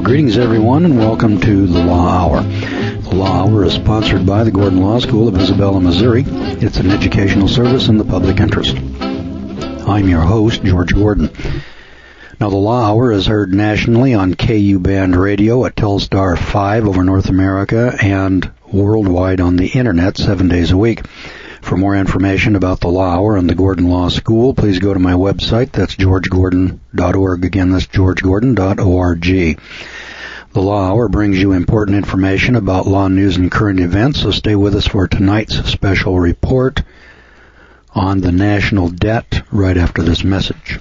Greetings, everyone, and welcome to the Law Hour. The Law Hour is sponsored by the Gordon Law School of Isabella, Missouri. It's an educational service in the public interest. I'm your host, George Gordon. Now, the Law Hour is heard nationally on KU Band Radio at Telstar 5 over North America and worldwide on the Internet 7 days a week. For more information about the Law Hour and the Gordon Law School, please go to my website. That's georgegordon.org. Again, that's georgegordon.org. The Law Hour brings you important information about law news and current events, so stay with us for tonight's special report on the national debt right after this message.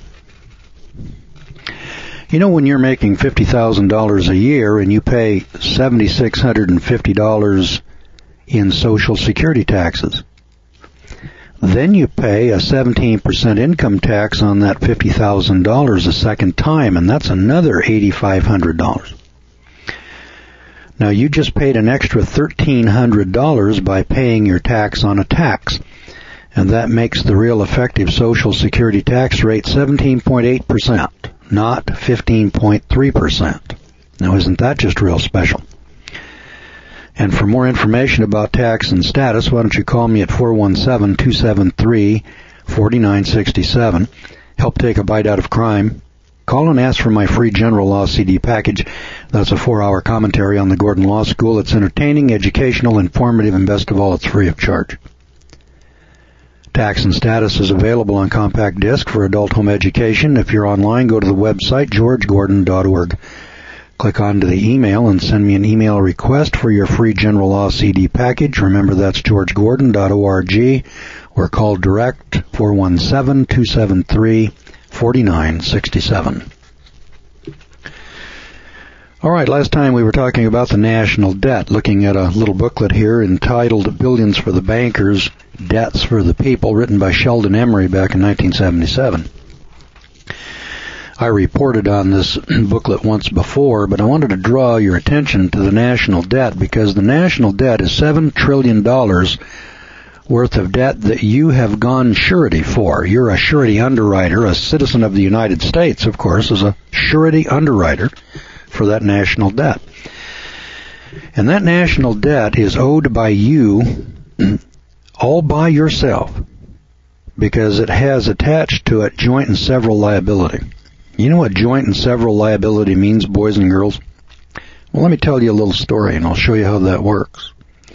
You know, when you're making $50,000 a year and you pay $7,650 in Social Security taxes, then you pay a 17% income tax on that $50,000 a second time, and that's another $8,500. Now, you just paid an extra $1,300 by paying your tax on a tax, and that makes the real effective Social Security tax rate 17.8%, not 15.3%. Now, isn't that just real special? And for more information about tax and status, why don't you call me at 417-273-4967. Help take a bite out of crime. Call and ask for my free General Law CD package. That's a 4-hour commentary on the Gordon Law School. It's entertaining, educational, informative, and best of all, it's free of charge. Tax and Status is available on compact disc for adult home education. If you're online, go to the website, georgegordon.org. Click onto the email and send me an email request for your free General Law CD package. Remember, that's georgegordon.org, or call direct 417-273-4967. All right, last time we were talking about the national debt, looking at a little booklet here entitled Billions for the Bankers, Debts for the People, written by Sheldon Emery back in 1977. I reported on this booklet once before, but I wanted to draw your attention to the national debt because the national debt is $7 trillion worth of debt that you have gone surety for. You're a surety underwriter. A citizen of the United States, of course, is a surety underwriter for that national debt. And that national debt is owed by you all by yourself because it has attached to it joint and several liability. You know what joint and several liability means, boys and girls? Well, let me tell you a little story, and I'll show you how that works.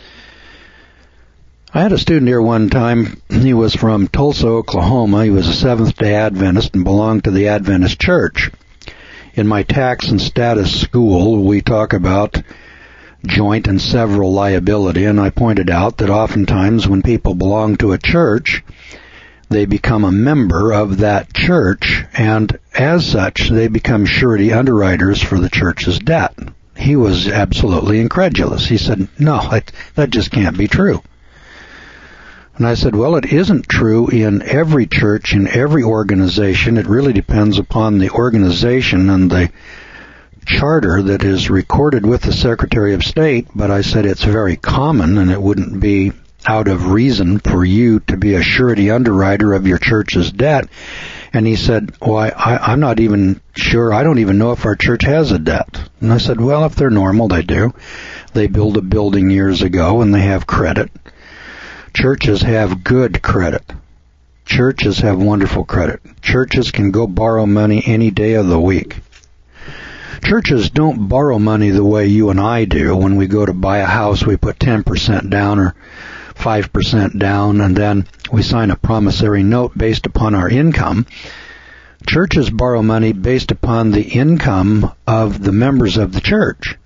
I had a student here one time. He was from Tulsa, Oklahoma. He was a Seventh-day Adventist and belonged to the Adventist Church. In my tax and status school, we talk about joint and several liability, and I pointed out that oftentimes when people belong to a church, they become a member of that church, and as such, they become surety underwriters for the church's debt. He was absolutely incredulous. He said, no, that just can't be true. And I said, well, it isn't true in every church, in every organization. It really depends upon the organization and the charter that is recorded with the Secretary of State, but I said it's very common, and it wouldn't be out of reason for you to be a surety underwriter of your church's debt. And he said, well, I'm not even sure. I don't even know if our church has a debt. And I said, well, if they're normal, they do. They built a building years ago, and they have credit. Churches have good credit. Churches have wonderful credit. Churches can go borrow money any day of the week. Churches don't borrow money the way you and I do. When we go to buy a house, we put 10% down or 5% down, and then we sign a promissory note based upon our income. Churches borrow money based upon the income of the members of the church.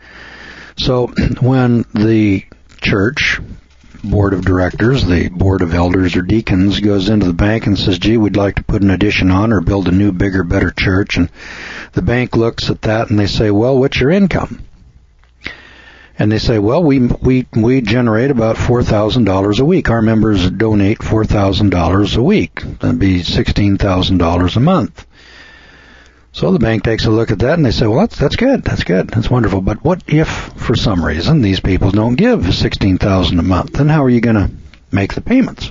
So when the church board of directors, the board of elders or deacons, goes into the bank and says, gee, we'd like to put an addition on or build a new, bigger, better church, and the bank looks at that and they say, well, what's your income? And they say, well, we generate about $4,000 a week. Our members donate $4,000 a week. That'd be $16,000 a month. So the bank takes a look at that and they say, well, that's good. That's wonderful. But what if, for some reason, these people don't give $16,000 a month? Then how are you going to make the payments?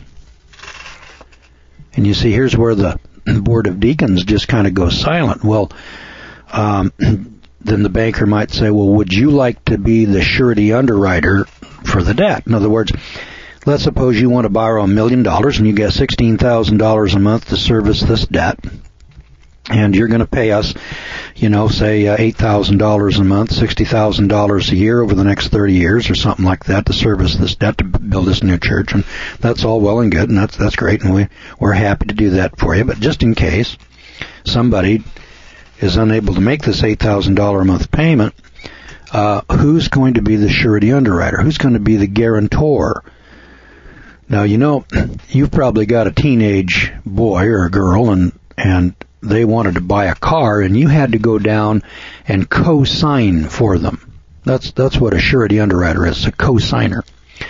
And you see, here's where the Board of Deacons just kind of goes silent. Well, then the banker might say, well, would you like to be the surety underwriter for the debt? In other words, let's suppose you want to borrow $1 million and you get $16,000 a month to service this debt. And you're going to pay us, say $8,000 a month, $60,000 a year over the next 30 years or something like that to service this debt, to build this new church. And that's all well and good, and that's great, and we're happy to do that for you. But just in case somebody is unable to make this $8,000 a month payment, who's going to be the surety underwriter? Who's going to be the guarantor? Now, you've probably got a teenage boy or a girl, and they wanted to buy a car, and you had to go down and co-sign for them. That's what a surety underwriter is, a co-signer.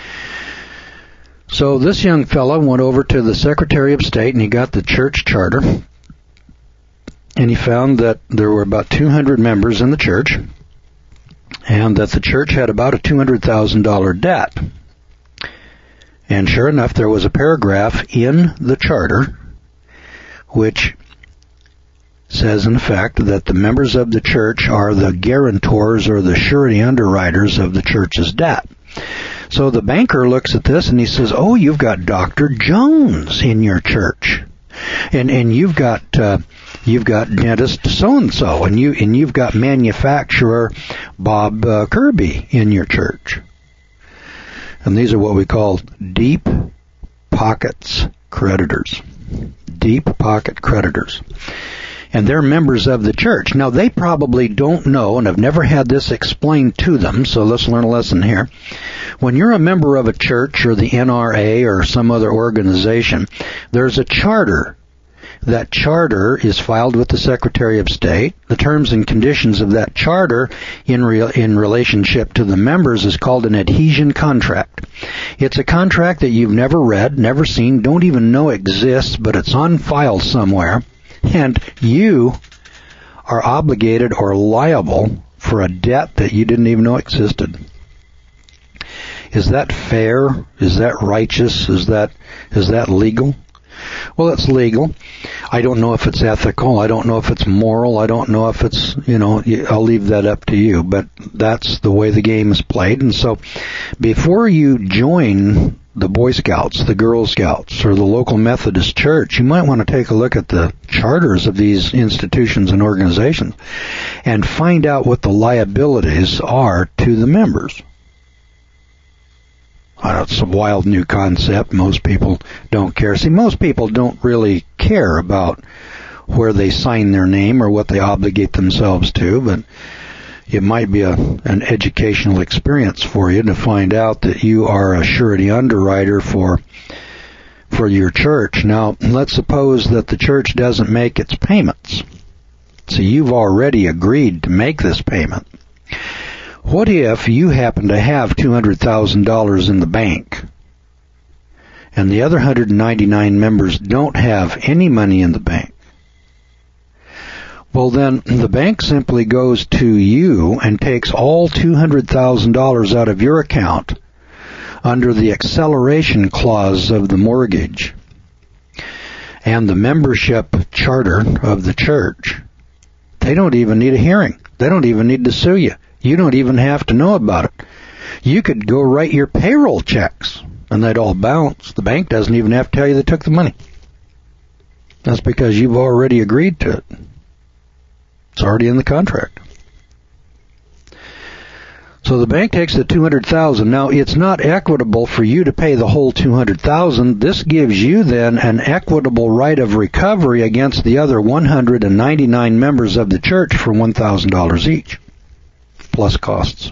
So this young fellow went over to the Secretary of State, and he got the church charter, and he found that there were about 200 members in the church, and that the church had about a $200,000 debt. And sure enough, there was a paragraph in the charter which says, in effect, that the members of the church are the guarantors or the surety underwriters of the church's debt. So the banker looks at this and he says, oh, you've got Dr. Jones in your church. And you've got dentist so-and-so, and you've got manufacturer Bob Kirby in your church. And these are what we call deep pockets creditors. Deep pocket creditors. And they're members of the church. Now, they probably don't know and have never had this explained to them, so let's learn a lesson here. When you're a member of a church or the NRA or some other organization, there's a charter. That charter is filed with the Secretary of State. The terms and conditions of that charter in relationship to the members is called an adhesion contract. It's a contract that you've never read, never seen, don't even know exists, but it's on file somewhere. And you are obligated or liable for a debt that you didn't even know existed. Is that fair? Is that righteous? Is that legal? Well, it's legal. I don't know if it's ethical. I don't know if it's moral. I don't know if it's, I'll leave that up to you. But that's the way the game is played. And so before you join the Boy Scouts, the Girl Scouts, or the local Methodist church, you might want to take a look at the charters of these institutions and organizations and find out what the liabilities are to the members. It's a wild new concept. Most people don't care. See, most people don't really care about where they sign their name or what they obligate themselves to, but it might be an educational experience for you to find out that you are a surety underwriter for your church. Now, let's suppose that the church doesn't make its payments. So you've already agreed to make this payment. What if you happen to have $200,000 in the bank and the other 199 members don't have any money in the bank? Well, then the bank simply goes to you and takes all $200,000 out of your account under the acceleration clause of the mortgage and the membership charter of the church. They don't even need a hearing. They don't even need to sue you. You don't even have to know about it. You could go write your payroll checks and they'd all bounce. The bank doesn't even have to tell you they took the money. That's because you've already agreed to it. It's already in the contract. So the bank takes the $200,000. Now, it's not equitable for you to pay the whole $200,000. This gives you then an equitable right of recovery against the other 199 members of the church for $1,000 each, plus costs.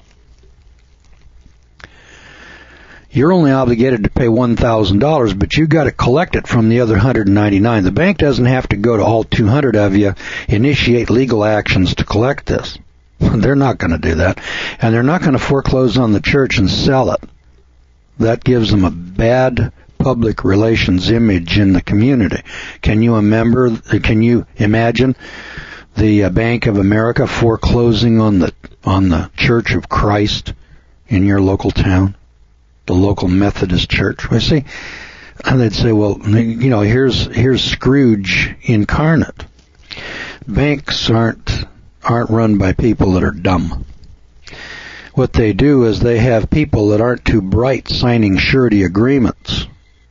You're only obligated to pay $1,000, but you've got to collect it from the other 199. The bank doesn't have to go to all 200 of you, initiate legal actions to collect this. They're not going to do that. And they're not going to foreclose on the church and sell it. That gives them a bad public relations image in the community. Can you imagine the Bank of America foreclosing on the Church of Christ in your local town? The local Methodist church. We see, and they'd say, well, here's Scrooge incarnate. Banks aren't aren't run by people that are dumb. What they do is they have people that aren't too bright signing surety agreements.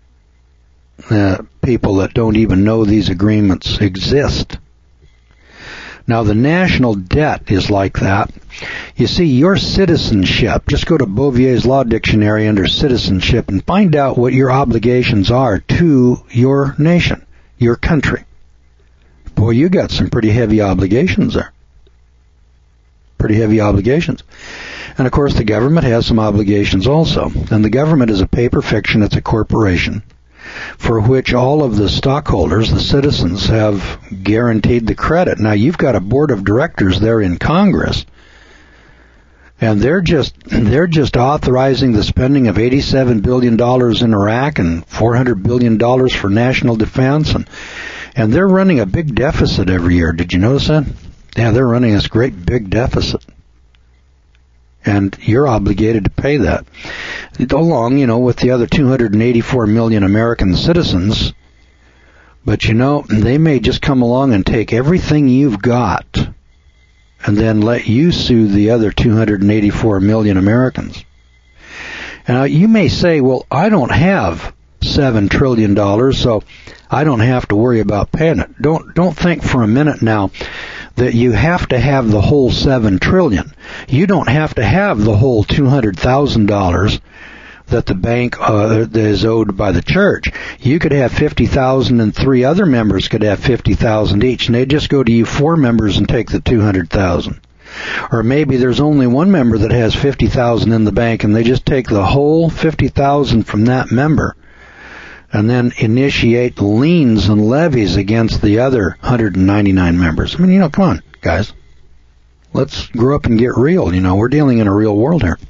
People that don't even know these agreements exist. Now, the national debt is like that. You see, your citizenship, just go to Bouvier's Law Dictionary under citizenship and find out what your obligations are to your nation, your country. Boy, you got some pretty heavy obligations there. Pretty heavy obligations. And of course, the government has some obligations also. And the government is a paper fiction. It's a corporation for which all of the stockholders, the citizens, have guaranteed the credit. Now, you've got a board of directors there in Congress, and they're just authorizing the spending of $87 billion in Iraq and $400 billion for national defense, and they're running a big deficit every year. Did you notice that? Yeah, they're running this great big deficit. And you're obligated to pay that. Along, with the other 284 million American citizens. But they may just come along and take everything you've got and then let you sue the other 284 million Americans. And you may say, well, I don't have $7 trillion, so I don't have to worry about paying it. Don't think for a minute now that you have to have the whole $7 trillion. You don't have to have the whole $200,000 that the bank that is owed by the church. You could have 50,000 and three other members could have 50,000 each, and they just go to you four members and take the 200,000. Or maybe there's only one member that has 50,000 in the bank, and they just take the whole 50,000 from that member and then initiate liens and levies against the other 199 members. I mean, come on, guys. Let's grow up and get real. We're dealing in a real world here.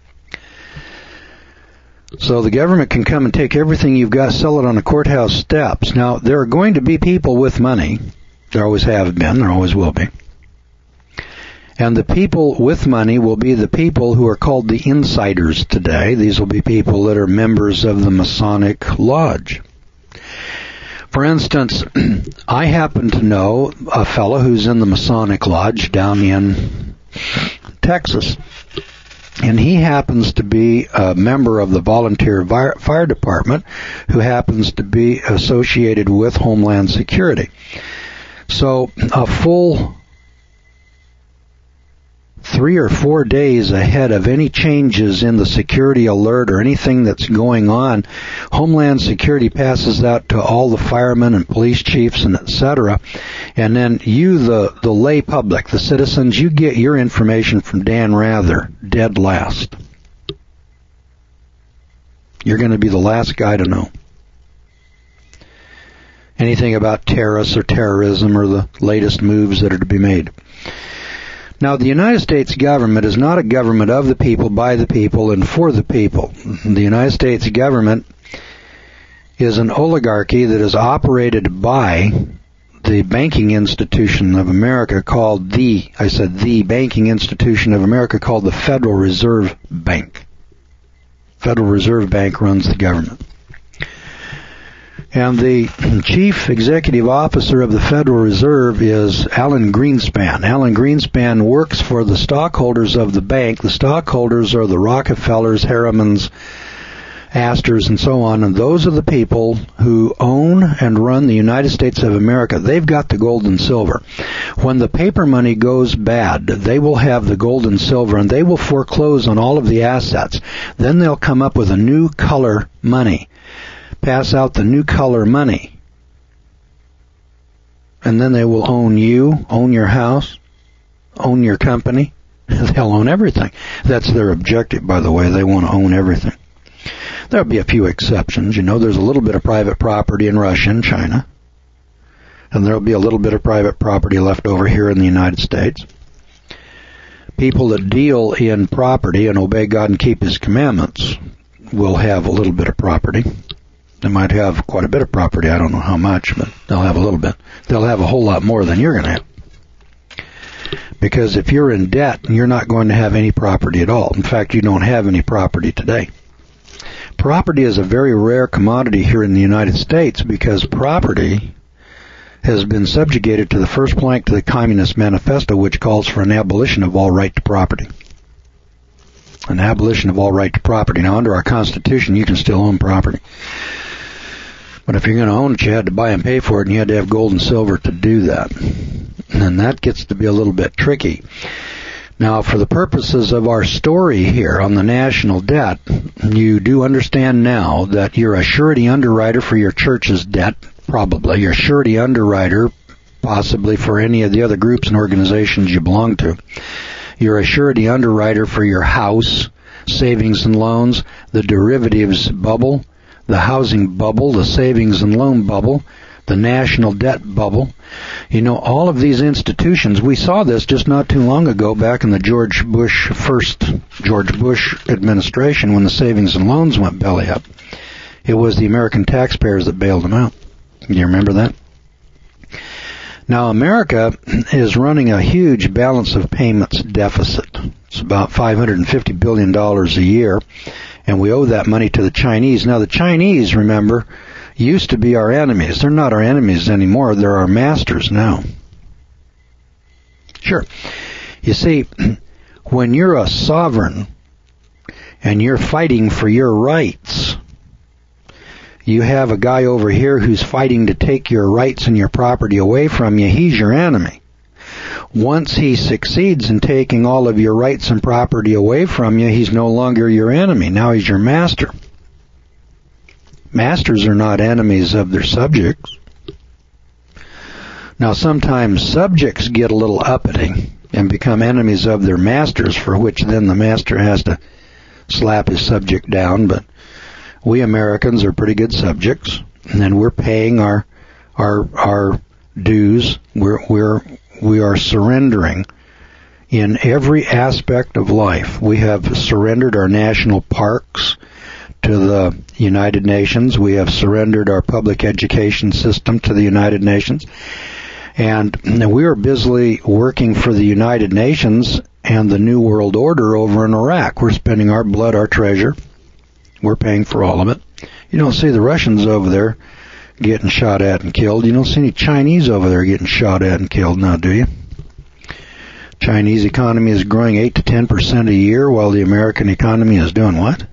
So the government can come and take everything you've got, sell it on the courthouse steps. Now, there are going to be people with money. There always have been. There always will be. And the people with money will be the people who are called the insiders today. These will be people that are members of the Masonic Lodge. For instance, I happen to know a fellow who's in the Masonic Lodge down in Texas. And he happens to be a member of the volunteer fire department who happens to be associated with Homeland Security. So a full 3 or 4 days ahead of any changes in the security alert or anything that's going on, Homeland Security passes out to all the firemen and police chiefs and etc. And then you, the lay public, the citizens, you get your information from Dan Rather, dead last. You're going to be the last guy to know anything about terrorists or terrorism or the latest moves that are to be made. Now, the United States government is not a government of the people, by the people, and for the people. The United States government is an oligarchy that is operated by the banking institution of America called the banking institution of America called the Federal Reserve Bank. Federal Reserve Bank runs the government. And the chief executive officer of the Federal Reserve is Alan Greenspan. Alan Greenspan works for the stockholders of the bank. The stockholders are the Rockefellers, Harrimans, Astors, and so on. And those are the people who own and run the United States of America. They've got the gold and silver. When the paper money goes bad, they will have the gold and silver, and they will foreclose on all of the assets. Then they'll come up with a new color money. Pass out the new color money. And then they will own you, own your house, own your company. They'll own everything. That's their objective, by the way. They want to own everything. There'll be a few exceptions. There's a little bit of private property in Russia and China. And there'll be a little bit of private property left over here in the United States. People that deal in property and obey God and keep His commandments will have a little bit of property. They might have quite a bit of property. I don't know how much, but they'll have a little bit. They'll have a whole lot more than you're going to have. Because if you're in debt, you're not going to have any property at all. In fact, you don't have any property today. Property is a very rare commodity here in the United States because property has been subjugated to the first plank to the Communist Manifesto, which calls for an abolition of all right to property. An abolition of all right to property. Now, under our Constitution, you can still own property. But if you're going to own it, you had to buy and pay for it, and you had to have gold and silver to do that. And that gets to be a little bit tricky. Now, for the purposes of our story here on the national debt, you do understand now that you're a surety underwriter for your church's debt, probably. You're a surety underwriter, possibly for any of the other groups and organizations you belong to. You're a surety underwriter for your house, savings and loans, the derivatives bubble, the housing bubble, the savings and loan bubble, the national debt bubble. You know, all of these institutions, we saw this just not too long ago back in the George Bush administration when the savings and loans went belly up. It was the American taxpayers that bailed them out. Do you remember that? Now, America is running a huge balance of payments deficit. It's about $550 billion a year, and we owe that money to the Chinese. Now, the Chinese, remember, used to be our enemies. They're not our enemies anymore. They're our masters now. Sure. You see, when you're a sovereign and you're fighting for your rights, you have a guy over here who's fighting to take your rights and your property away from you. He's your enemy. Once he succeeds in taking all of your rights and property away from you, he's no longer your enemy. Now he's your master. Masters are not enemies of their subjects. Now, sometimes subjects get a little uppity and become enemies of their masters, for which then the master has to slap his subject down. But we Americans are pretty good subjects, and we're paying our dues. We are surrendering in every aspect of life. We have surrendered our national parks to the United Nations. We have surrendered our public education system to the United Nations. And we are busily working for the United Nations and the New World Order over in Iraq. We're spending our blood, our treasure. We're paying for all of it. You don't see the Russians over there getting shot at and killed. You don't see any Chinese over there getting shot at and killed now, do you? Chinese economy is growing 8 to 10% a year, while the American economy is doing what?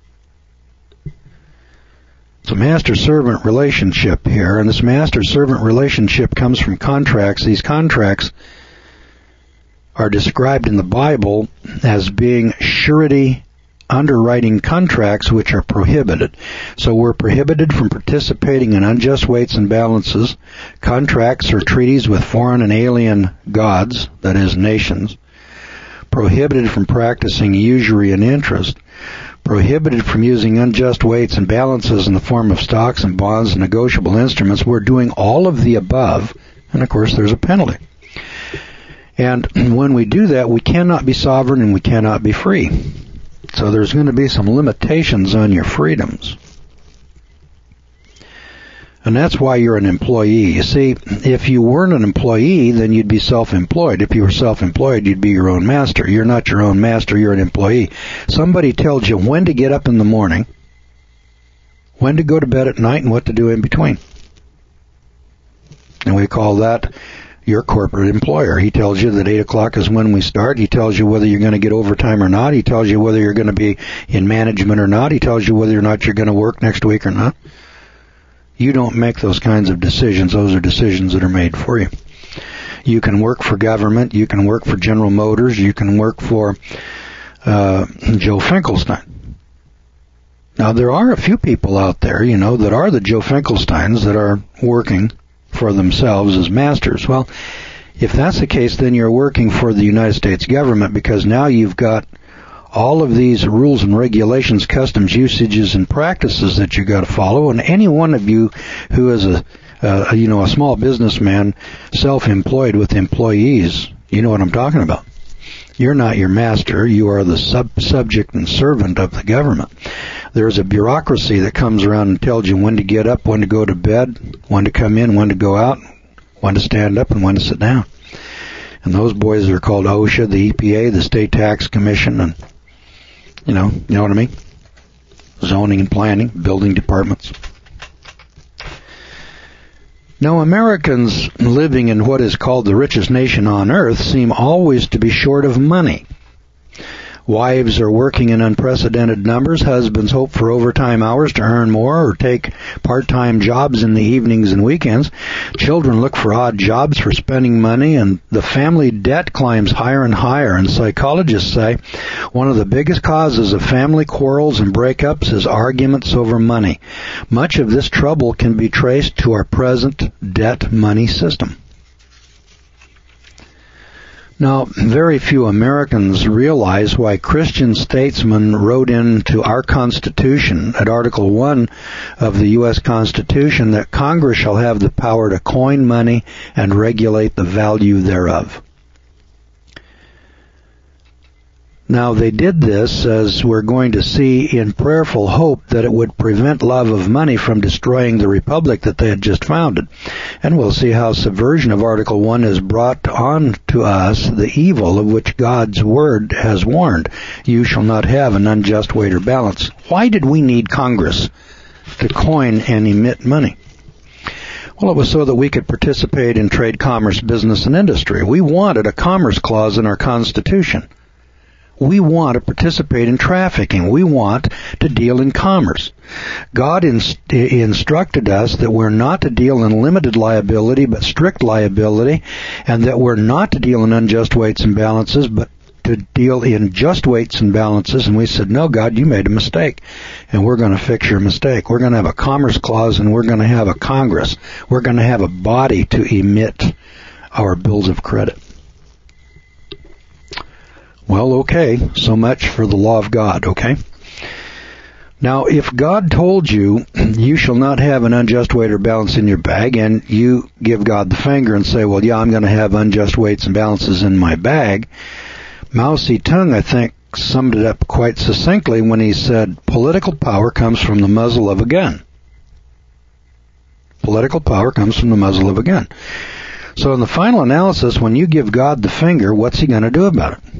It's a master-servant relationship here, and this master-servant relationship comes from contracts. These contracts are described in the Bible as being surety underwriting contracts, which are prohibited. So we're prohibited from participating in unjust weights and balances. Contracts or treaties with foreign and alien gods, that is, nations. Prohibited from practicing usury and interest. Prohibited from using unjust weights and balances in the form of stocks and bonds and negotiable instruments. We're doing all of the above, and of course there's a penalty. And when we do that, we cannot be sovereign and we cannot be free. So there's going to be some limitations on your freedoms. And that's why you're an employee. You see, if you weren't an employee, then you'd be self-employed. If you were self-employed, you'd be your own master. You're not your own master, you're an employee. Somebody tells you when to get up in the morning, when to go to bed at night, and what to do in between. And we call that your corporate employer. He tells you that 8 o'clock is when we start. He tells you whether you're going to get overtime or not. He tells you whether you're going to be in management or not. He tells you whether or not you're going to work next week or not. You don't make those kinds of decisions. Those are decisions that are made for you. You can work for government. You can work for General Motors. You can work for Joe Finkelstein. Now, there are a few people out there, that are the Joe Finkelsteins that are working for themselves as masters. Well, if that's the case, then you're working for the United States government, because now you've got all of these rules and regulations, customs, usages, and practices that you got to follow. And any one of you who is a small businessman, self-employed with employees, you know what I'm talking about. You're not your master. You are the subject and servant of the government. There's a bureaucracy that comes around and tells you when to get up, when to go to bed, when to come in, when to go out, when to stand up, and when to sit down. And those boys are called OSHA, the EPA, the State Tax Commission, and you know what I mean? Zoning and planning, building departments. Now, Americans living in what is called the richest nation on earth seem always to be short of money. Wives are working in unprecedented numbers. Husbands hope for overtime hours to earn more or take part-time jobs in the evenings and weekends. Children look for odd jobs for spending money, and the family debt climbs higher and higher. And psychologists say one of the biggest causes of family quarrels and breakups is arguments over money. Much of this trouble can be traced to our present debt-money system. Now, very few Americans realize why Christian statesmen wrote into our Constitution, at Article 1 of the U.S. Constitution, that Congress shall have the power to coin money and regulate the value thereof. Now, they did this, as we're going to see, in prayerful hope that it would prevent love of money from destroying the republic that they had just founded. And we'll see how subversion of Article 1 has brought on to us the evil of which God's Word has warned. You shall not have an unjust weight or balance. Why did we need Congress to coin and emit money? Well, it was so that we could participate in trade, commerce, business, and industry. We wanted a commerce clause in our Constitution. We want to participate in trafficking. We want to deal in commerce. God instructed us that we're not to deal in limited liability, but strict liability, and that we're not to deal in unjust weights and balances, but to deal in just weights and balances. And we said, no, God, you made a mistake, and we're going to fix your mistake. We're going to have a commerce clause, and we're going to have a Congress. We're going to have a body to emit our bills of credit. Well, okay, so much for the law of God, okay? Now, if God told you, you shall not have an unjust weight or balance in your bag, and you give God the finger and say, well, yeah, I'm going to have unjust weights and balances in my bag, Mao Zedong, I think, summed it up quite succinctly when he said, political power comes from the muzzle of a gun. Political power comes from the muzzle of a gun. So in the final analysis, when you give God the finger, what's he going to do about it?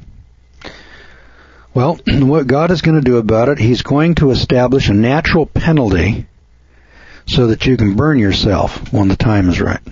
Well, what God is going to do about it, he's going to establish a natural penalty so that you can burn yourself when the time is right.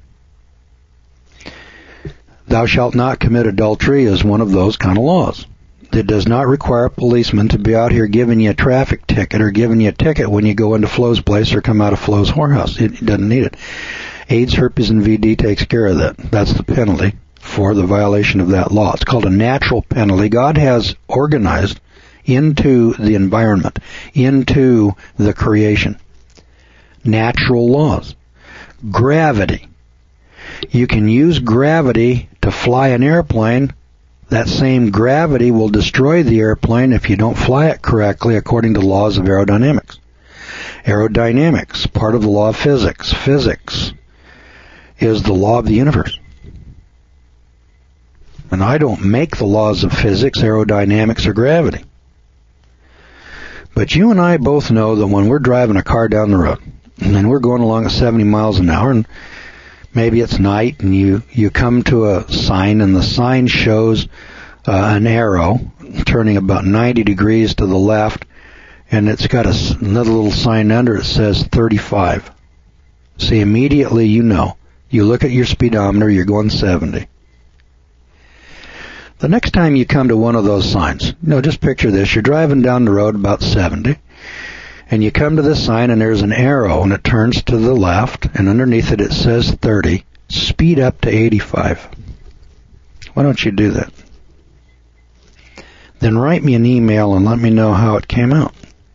Thou shalt not commit adultery is one of those kind of laws. It does not require a policeman to be out here giving you a traffic ticket or giving you a ticket when you go into Flo's place or come out of Flo's whorehouse. It doesn't need it. AIDS, herpes, and VD takes care of that. That's the penalty for the violation of that law. It's called a natural penalty. God has organized into the environment, into the creation, natural laws. Gravity. You can use gravity to fly an airplane. That same gravity will destroy the airplane if you don't fly it correctly according to laws of aerodynamics. Aerodynamics, part of the law of physics. Physics is the law of the universe. And I don't make the laws of physics, aerodynamics, or gravity. But you and I both know that when we're driving a car down the road, and we're going along at 70 miles an hour, and maybe it's night, and you come to a sign, and the sign shows an arrow turning about 90 degrees to the left, and it's got another little sign under it that says 35. See, immediately you know. You look at your speedometer, you're going 70. The next time you come to one of those signs, just picture this. You're driving down the road about 70, and you come to this sign, and there's an arrow, and it turns to the left, and underneath it says 30. Speed up to 85. Why don't you do that? Then write me an email and let me know how it came out.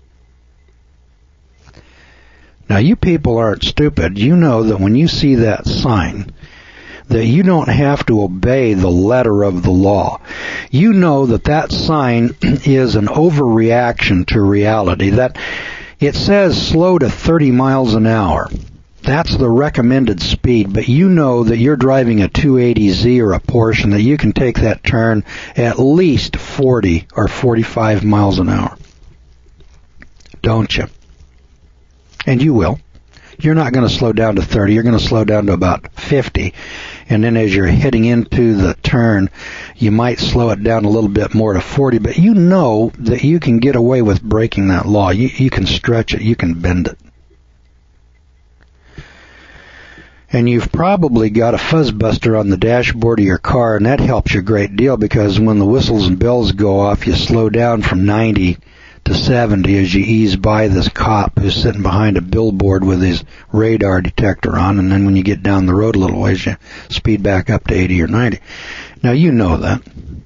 Now, you people aren't stupid. You know that when you see that sign, that you don't have to obey the letter of the law. You know that sign is an overreaction to reality, that it says slow to 30 miles an hour. That's the recommended speed, but you know that you're driving a 280Z or a Porsche and that you can take that turn at least 40 or 45 miles an hour. Don't you? And you will. You're not going to slow down to 30. You're going to slow down to about 50. And then as you're heading into the turn, you might slow it down a little bit more to 40. But you know that you can get away with breaking that law. You can stretch it. You can bend it. And you've probably got a fuzzbuster on the dashboard of your car, and that helps you a great deal because when the whistles and bells go off, you slow down from 90 to 70 as you ease by this cop who's sitting behind a billboard with his radar detector on, and then when you get down the road a little ways, you speed back up to 80 or 90. Now, you know that.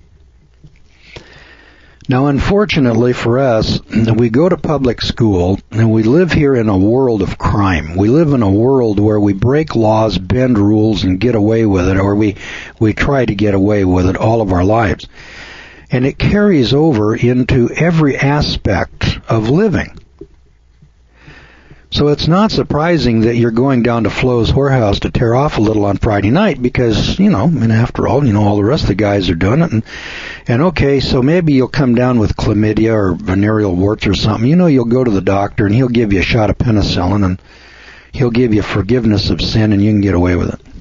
Now, unfortunately for us, we go to public school and we live here in a world of crime. We live in a world where we break laws, bend rules, and get away with it, or we try to get away with it all of our lives. And it carries over into every aspect of living. So it's not surprising that you're going down to Flo's whorehouse to tear off a little on Friday night because, and after all, all the rest of the guys are doing it. And okay, so maybe you'll come down with chlamydia or venereal warts or something. You'll go to the doctor and he'll give you a shot of penicillin and he'll give you forgiveness of sin and you can get away with it.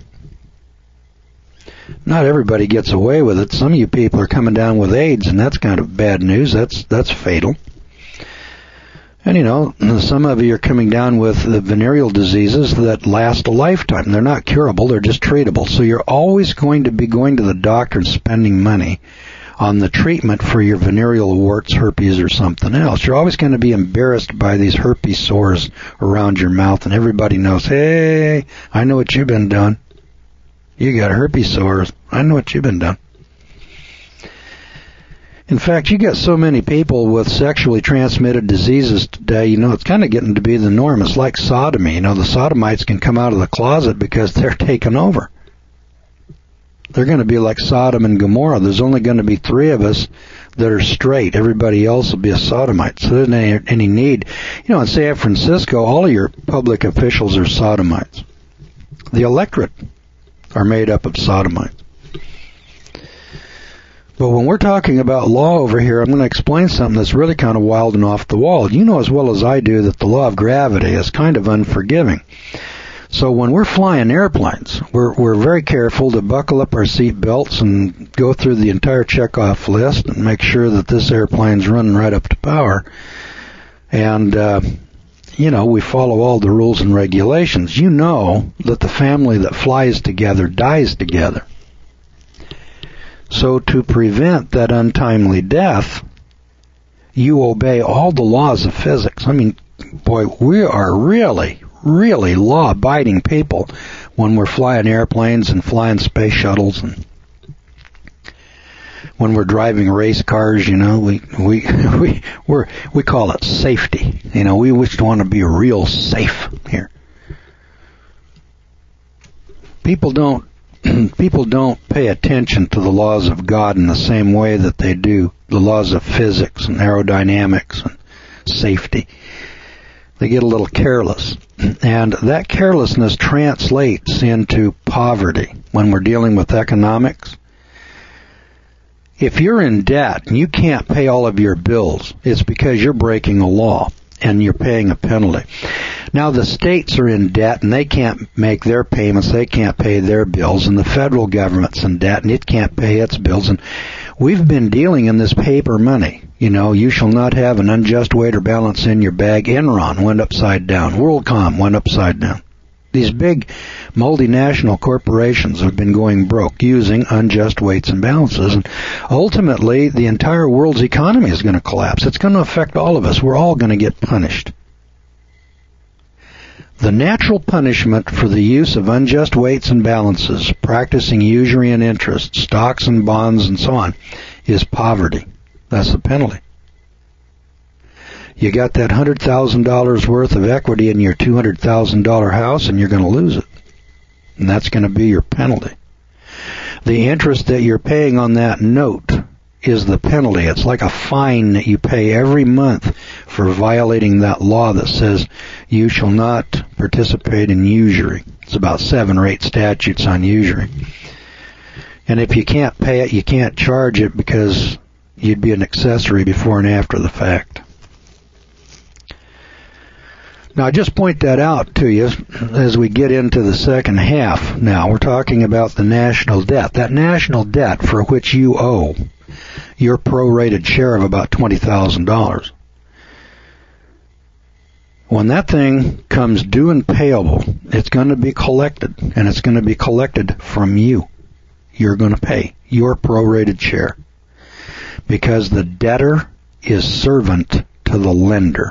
Not everybody gets away with it. Some of you people are coming down with AIDS, and that's kind of bad news. That's fatal. And some of you are coming down with the venereal diseases that last a lifetime. They're not curable, they're just treatable. So you're always going to be going to the doctor and spending money on the treatment for your venereal warts, herpes, or something else. You're always going to be embarrassed by these herpes sores around your mouth, and everybody knows, hey, I know what you've been doing. You got herpes sores. I know what you've been doing. In fact, you got so many people with sexually transmitted diseases today, it's kind of getting to be the norm. It's like sodomy. The sodomites can come out of the closet because they're taken over. They're going to be like Sodom and Gomorrah. There's only going to be 3 of us that are straight. Everybody else will be a sodomite. So there isn't any need. In San Francisco, all of your public officials are sodomites. The electorate are made up of sodomites. But when we're talking about law over here, I'm going to explain something that's really kind of wild and off the wall. You know as well as I do that the law of gravity is kind of unforgiving. So when we're flying airplanes, we're very careful to buckle up our seat belts and go through the entire checkoff list and make sure that this airplane's running right up to power. And, we follow all the rules and regulations. You know that the family that flies together dies together. So to prevent that untimely death, you obey all the laws of physics. Boy, we are really, really law-abiding people when we're flying airplanes and flying space shuttles, and when we're driving race cars. We call it safety. We just want to be real safe here. People don't pay attention to the laws of God in the same way that they do the laws of physics and aerodynamics and safety. They get a little careless. And that carelessness translates into poverty when we're dealing with economics. If you're in debt and you can't pay all of your bills, it's because you're breaking a law and you're paying a penalty. Now the states are in debt and they can't make their payments, they can't pay their bills, and the federal government's in debt and it can't pay its bills. And we've been dealing in this paper money. You shall not have an unjust weight or balance in your bag. Enron went upside down. WorldCom went upside down. These big multinational corporations have been going broke using unjust weights and balances. And ultimately, the entire world's economy is going to collapse. It's going to affect all of us. We're all going to get punished. The natural punishment for the use of unjust weights and balances, practicing usury and interest, stocks and bonds and so on, is poverty. That's the penalty. You got that $100,000 worth of equity in your $200,000 house and you're going to lose it. And that's going to be your penalty. The interest that you're paying on that note is the penalty. It's like a fine that you pay every month for violating that law that says you shall not participate in usury. It's about 7 or 8 statutes on usury. And if you can't pay it, you can't charge it because you'd be an accessory before and after the fact. Now, I just point that out to you as we get into the second half. Now, we're talking about the national debt. That national debt for which you owe your prorated share of about $20,000. When that thing comes due and payable, it's going to be collected, and it's going to be collected from you. You're going to pay your prorated share, because the debtor is servant to the lender.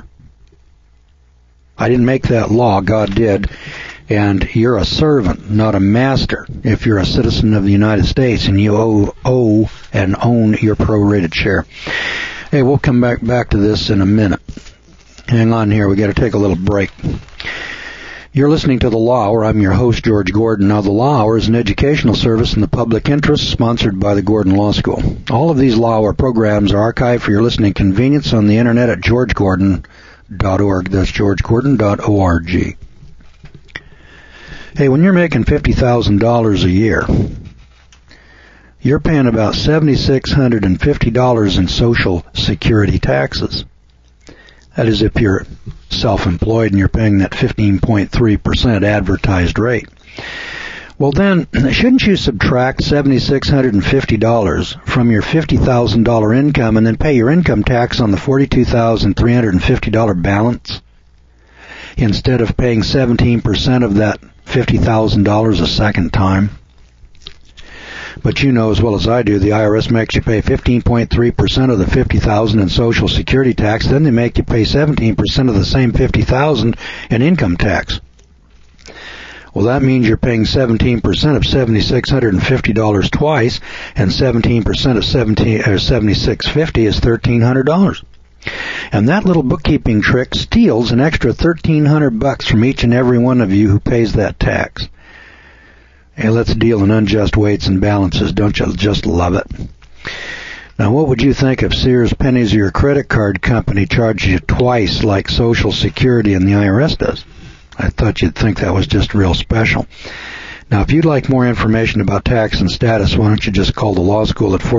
I didn't make that law, God did, and you're a servant, not a master, if you're a citizen of the United States and you owe and own your prorated share. Hey, we'll come back to this in a minute. Hang on here, we got to take a little break. You're listening to The Law Hour. I'm your host, George Gordon. Now, The Law Hour is an educational service in the public interest sponsored by the Gordon Law School. All of these Law Hour programs are archived for your listening convenience on the internet at georgegordon.org. That's georgegordon.org. Hey, when you're making $50,000 a year, you're paying about $7,650 in Social Security taxes. That is if you're self-employed and you're paying that 15.3% advertised rate. Well then, shouldn't you subtract $7,650 from your $50,000 income and then pay your income tax on the $42,350 balance instead of paying 17% of that $50,000 a second time? But you know as well as I do, the IRS makes you pay 15.3% of the $50,000 in Social Security tax. Then they make you pay 17% of the same $50,000 in income tax. Well, that means you're paying 17% of $7,650 twice, and 17% of $7,650 is $1,300. And that little bookkeeping trick steals an extra $1,300 from each and every one of you who pays that tax. Hey, let's deal in unjust weights and balances. Don't you just love it? Now, what would you think if Sears, Pennies, or your credit card company charged you twice like Social Security and the IRS does? I thought you'd think that was just real special. Now, if you'd like more information about tax and status, why don't you just call the law school at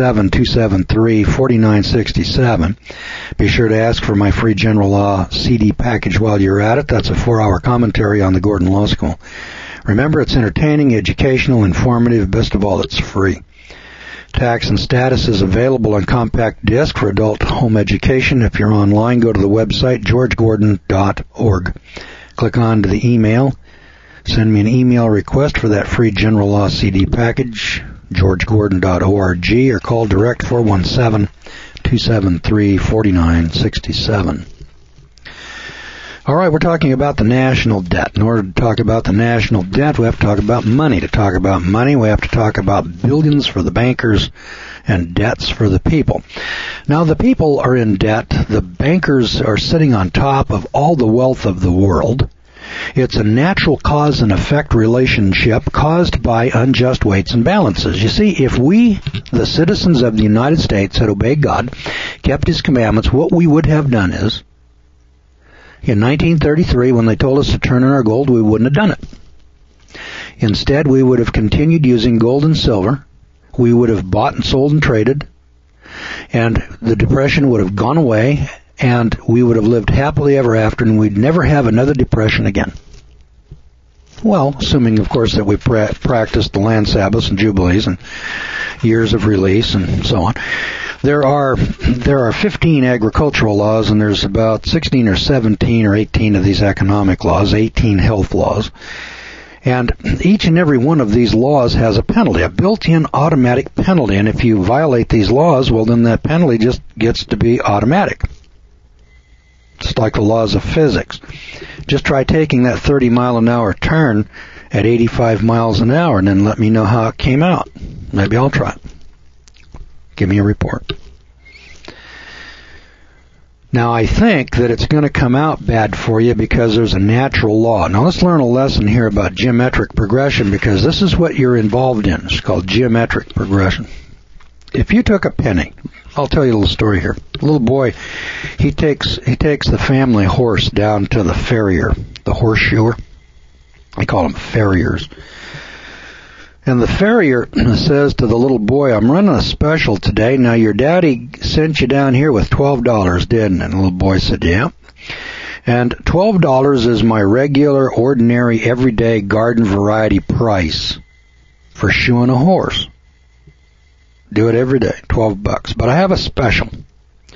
417-273-4967. Be sure to ask for my free general law CD package while you're at it. That's a 4-hour commentary on the Gordon Law School. Remember, it's entertaining, educational, informative. Best of all, it's free. Tax and Status is available on compact disc for adult home education. If you're online, go to the website, georgegordon.org. Click on to the email. Send me an email request for that free general law CD package, georgegordon.org, or call direct 417-273-4967. All right, we're talking about the national debt. In order to talk about the national debt, we have to talk about money. To talk about money, we have to talk about billions for the bankers and debts for the people. Now, the people are in debt. The bankers are sitting on top of all the wealth of the world. It's a natural cause and effect relationship caused by unjust weights and balances. You see, if we, the citizens of the United States, had obeyed God, kept His commandments, what we would have done is, in 1933, when they told us to turn in our gold, we wouldn't have done it. Instead, we would have continued using gold and silver. We would have bought and sold and traded, and the Depression would have gone away, and we would have lived happily ever after, and we'd never have another Depression again. Well, assuming, of course, that we practiced the land Sabbaths and Jubilees and years of release and so on. There are 15 agricultural laws, and there's about 16 or 17 or 18 of these economic laws, 18 health laws. And each and every one of these laws has a penalty, a built-in automatic penalty. And if you violate these laws, well, then that penalty just gets to be automatic. It's like the laws of physics. Just try taking that 30-mile-an-hour turn at 85 miles an hour, and then let me know how it came out. Maybe I'll try it. Give me a report. Now, I think that it's going to come out bad for you because there's a natural law. Now, let's learn a lesson here about geometric progression, because this is what you're involved in. It's called geometric progression. If you took a penny, I'll tell you a little story here. A little boy, he takes the family horse down to the farrier, the horseshoer. I call them farriers. And the farrier says to the little boy, I'm running a special today. Now, your daddy sent you down here with $12, didn't it? And the little boy said, yeah. And $12 is my regular, ordinary, everyday garden variety price for shoeing a horse. Do it every day, $12. But I have a special.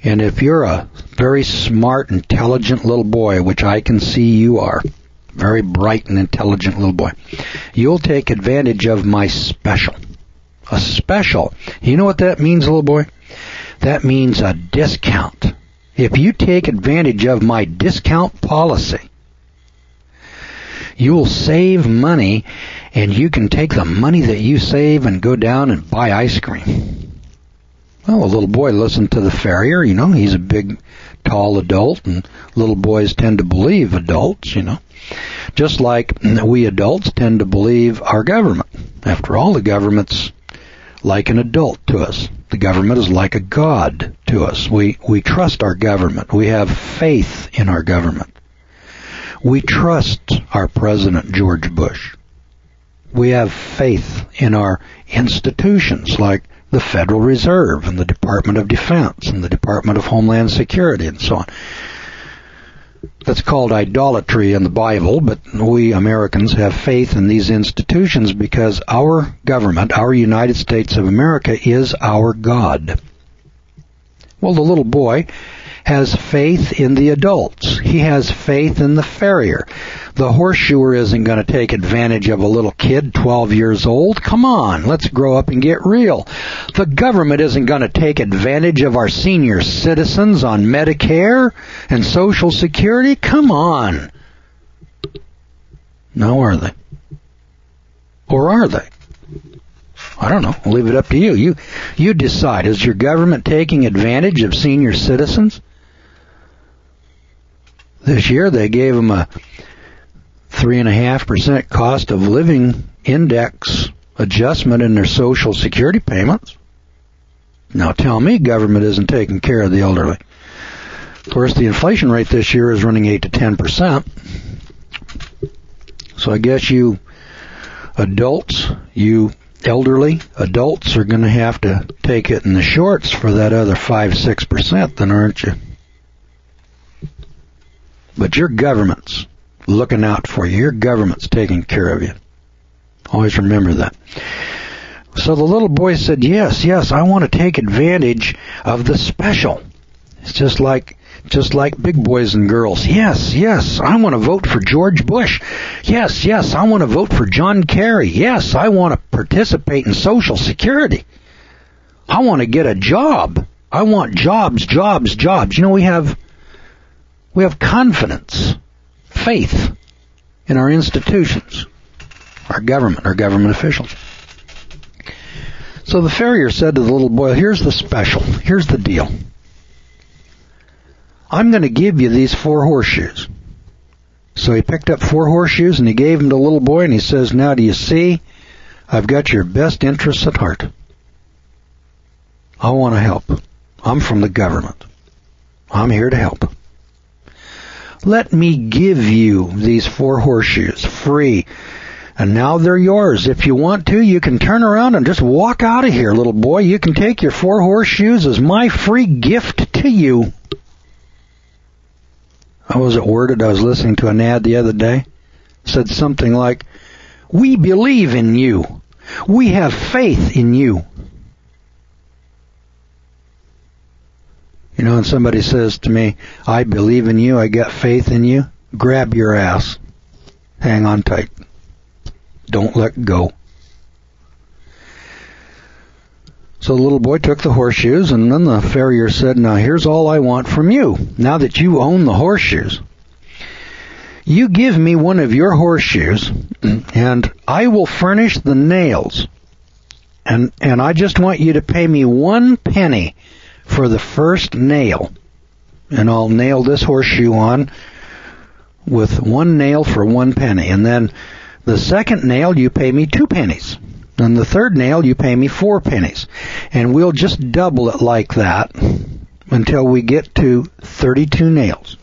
And if you're a very smart, intelligent little boy, which I can see you are, very bright and intelligent little boy, you'll take advantage of my special. A special. You know what that means, little boy? That means a discount. If you take advantage of my discount policy, you will save money, and you can take the money that you save and go down and buy ice cream. Well, a little boy listened to the farrier, he's a big, tall adult, and little boys tend to believe adults, Just like we adults tend to believe our government. After all, the government's like an adult to us. The government is like a god to us. We trust our government. We have faith in our government. We trust our President George Bush. We have faith in our institutions like the Federal Reserve and the Department of Defense and the Department of Homeland Security and so on. That's called idolatry in the Bible, but we Americans have faith in these institutions because our government, our United States of America, is our God. Well, the little boy has faith in the adults. He has faith in the farrier. The horseshoer isn't going to take advantage of a little kid 12 years old. Come on, let's grow up and get real. The government isn't going to take advantage of our senior citizens on Medicare and Social Security. Come on. No, are they? Or are they? I don't know. I'll leave it up to you. You decide. Is your government taking advantage of senior citizens? This year they gave them a 3.5% cost of living index adjustment in their Social Security payments. Now tell me government isn't taking care of the elderly. Of course, the inflation rate this year is running 8 to 10%. So I guess you adults, you elderly adults are going to have to take it in the shorts for that other 5-6% then, aren't you? But your government's looking out for you. Your government's taking care of you. Always remember that. So the little boy said, yes, I want to take advantage of the special. It's just like big boys and girls. Yes, I want to vote for George Bush. Yes, I want to vote for John Kerry. Yes, I want to participate in Social Security. I want to get a job. I want jobs. We have confidence, faith in our institutions, our government officials. So the farrier said to the little boy, here's the special. Here's the deal. I'm going to give you these 4 horseshoes. So he picked up 4 horseshoes and he gave them to the little boy and he says, now do you see? I've got your best interests at heart. I want to help. I'm from the government. I'm here to help. Let me give you these 4 horseshoes free. And now they're yours. If you want to, you can turn around and just walk out of here, little boy. You can take your 4 horseshoes as my free gift to you. How was it worded? I was listening to an ad the other day. It said something like, we believe in you. We have faith in you. And somebody says to me, I believe in you, I got faith in you, grab your ass. Hang on tight. Don't let go. So the little boy took the horseshoes, and then the farrier said, now here's all I want from you. Now that you own the horseshoes, you give me one of your horseshoes, and I will furnish the nails. And I just want you to pay me 1 penny for the first nail. And I'll nail this horseshoe on with 1 nail for 1 penny. And then the second nail, you pay me 2 pennies. And the third nail, you pay me 4 pennies. And we'll just double it like that until we get to 32 nails.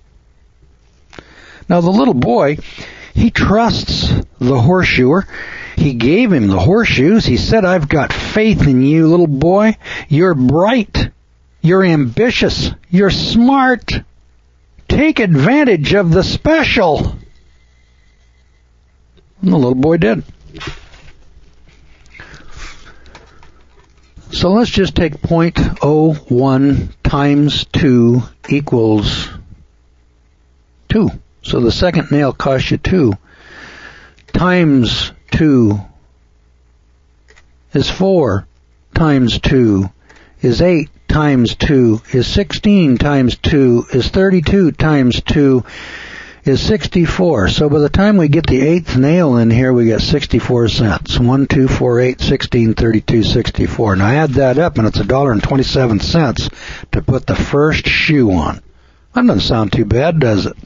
Now the little boy, he trusts the horseshoer. He gave him the horseshoes. He said, I've got faith in you, little boy. You're bright. You're ambitious. You're smart. Take advantage of the special. And the little boy did. So let's just take 0.01 times 2 equals 2. So the second nail costs you 2. Times 2 is 4. Times 2 is 8. Times 2 is 16. Times 2 is 32. Times 2 is 64. So by the time we get the 8th nail in here, we get 64 cents. 1, 2, 4, 8, 16, 32, 64. Now add that up, and it's $1.27 to put the first shoe on. That doesn't sound too bad, does it?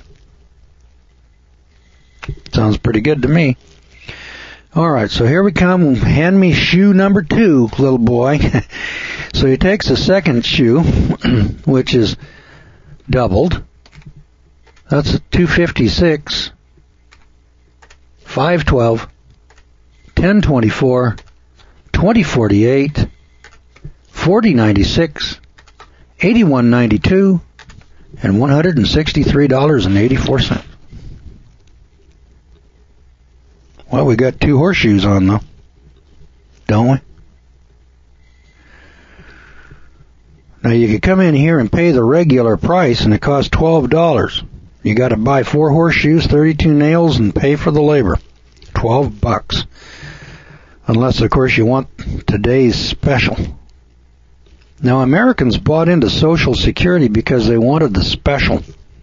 Sounds pretty good to me. All right, so here we come. Hand me shoe number 2, little boy. So he takes the second shoe, which is doubled. That's 256, 512, 1024, 2048, 4096, 8192, and $163.84. Well, we got 2 horseshoes on, though, don't we? Now, you could come in here and pay the regular price, and it costs $12. You got to buy 4 horseshoes, 32 nails, and pay for the labor. $12. Unless, of course, you want today's special. Now, Americans bought into Social Security because they wanted the special.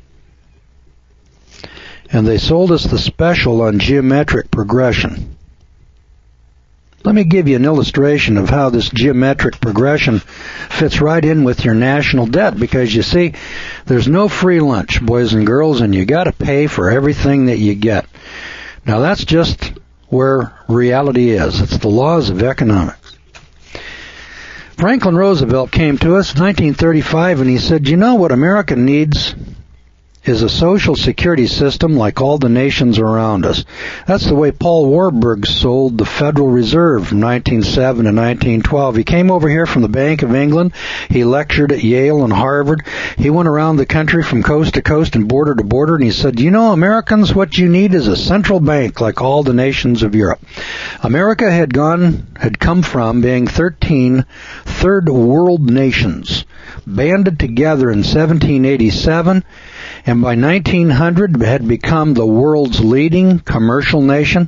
And they sold us the special on geometric progression. Let me give you an illustration of how this geometric progression fits right in with your national debt, because you see, there's no free lunch, boys and girls, and you got to pay for everything that you get. Now that's just where reality is. It's the laws of economics. Franklin Roosevelt came to us in 1935 and he said, you know what America needs is a social security system like all the nations around us. That's the way Paul Warburg sold the Federal Reserve from 1907 to 1912. He came over here from the Bank of England. He lectured at Yale and Harvard. He went around the country from coast to coast and border to border, and he said, you know, Americans, what you need is a central bank like all the nations of Europe. America had come from being 13 third world nations, banded together in 1787, and by 1900 had become the world's leading commercial nation.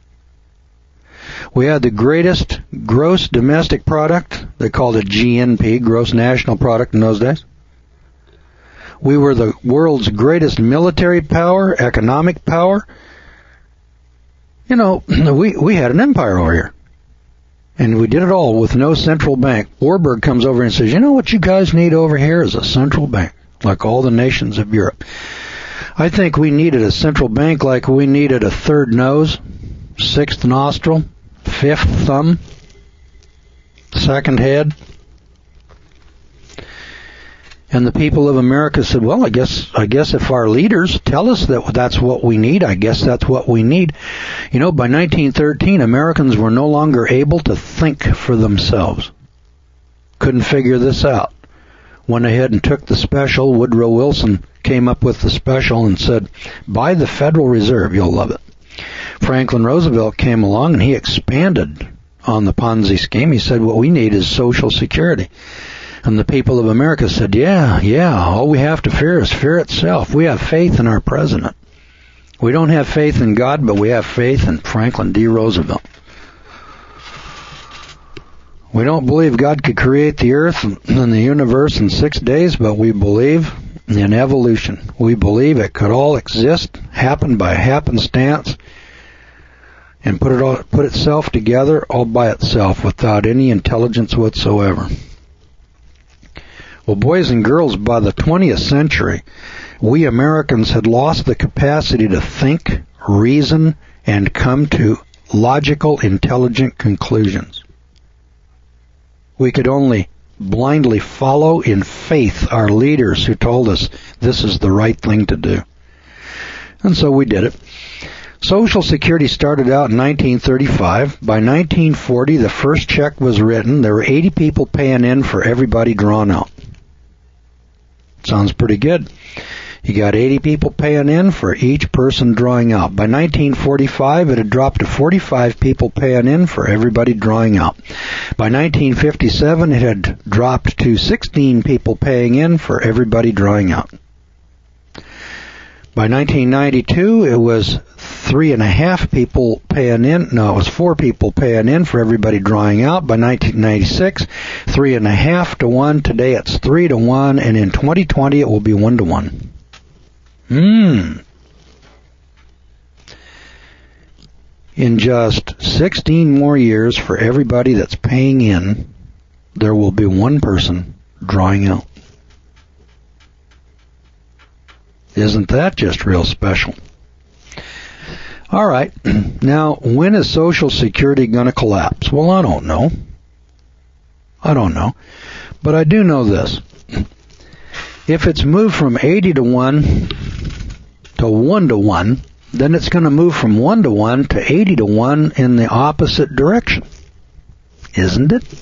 We had the greatest gross domestic product. They called it GNP, gross national product, in those days. We were the world's greatest military power, economic power. You know, we had an empire over here. And we did it all with no central bank. Warburg comes over and says, you know what you guys need over here is a central bank, like all the nations of Europe. I think we needed a central bank like we needed a third nose, sixth nostril, fifth thumb, second head. And the people of America said, well, I guess if our leaders tell us that that's what we need, I guess that's what we need. You know, by 1913, Americans were no longer able to think for themselves. Couldn't figure this out. Went ahead and took the special. Woodrow Wilson came up with the special and said, buy the Federal Reserve, you'll love it. Franklin Roosevelt came along and he expanded on the Ponzi scheme. He said, what we need is Social Security. And the people of America said, yeah, all we have to fear is fear itself. We have faith in our president. We don't have faith in God, but we have faith in Franklin D. Roosevelt. We don't believe God could create the earth and the universe in 6 days, but we believe in evolution. We believe it could all exist, happen by happenstance, and put itself together all by itself without any intelligence whatsoever. Well, boys and girls, by the 20th century, we Americans had lost the capacity to think, reason, and come to logical, intelligent conclusions. We could only blindly follow in faith our leaders who told us this is the right thing to do. And so we did it. Social Security started out in 1935. By 1940, the first check was written. There were 80 people paying in for everybody drawn out. Sounds pretty good. You got 80 people paying in for each person drawing out. By 1945, it had dropped to 45 people paying in for everybody drawing out. By 1957, it had dropped to 16 people paying in for everybody drawing out. By 1992, it was 3.5 people paying in. No, it was 4 people paying in for everybody drawing out. By 1996, 3.5 to 1. Today it's 3 to 1, and in 2020 it will be 1 to 1. In just 16 more years, for everybody that's paying in, there will be one person drawing out. Isn't that just real special? All right. Now, when is Social Security going to collapse? Well, I don't know. But I do know this. If it's moved from 80 to 1 to 1 to 1, then it's going to move from 1 to 1 to 80 to 1 in the opposite direction. Isn't it?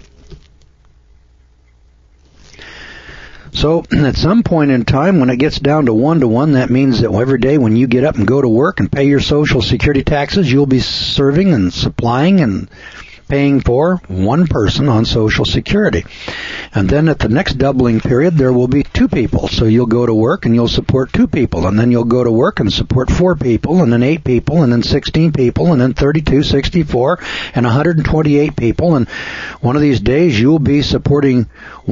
So, at some point in time, when it gets down to 1 to 1, that means that every day when you get up and go to work and pay your Social Security taxes, you'll be serving and supplying and paying for one person on Social Security. And then at the next doubling period, there will be 2 people. So you'll go to work and you'll support 2 people. And then you'll go to work and support 4 people, and then 8 people, and then 16 people, and then 32, 64, and 128 people. And one of these days, you'll be supporting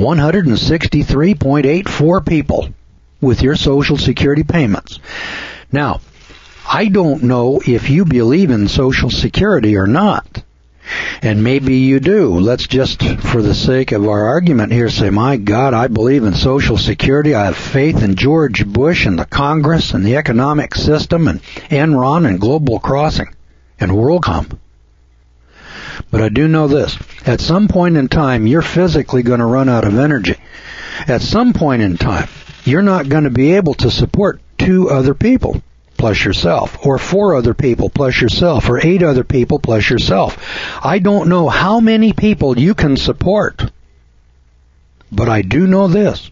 163.84 people with your Social Security payments. Now, I don't know if you believe in Social Security or not. And maybe you do. Let's just, for the sake of our argument here, say, my God, I believe in Social Security. I have faith in George Bush and the Congress and the economic system and Enron and Global Crossing and WorldCom. But I do know this. At some point in time, you're physically going to run out of energy. At some point in time, you're not going to be able to support 2 other people plus yourself, or 4 other people plus yourself, or 8 other people plus yourself. I don't know how many people you can support, but I do know this.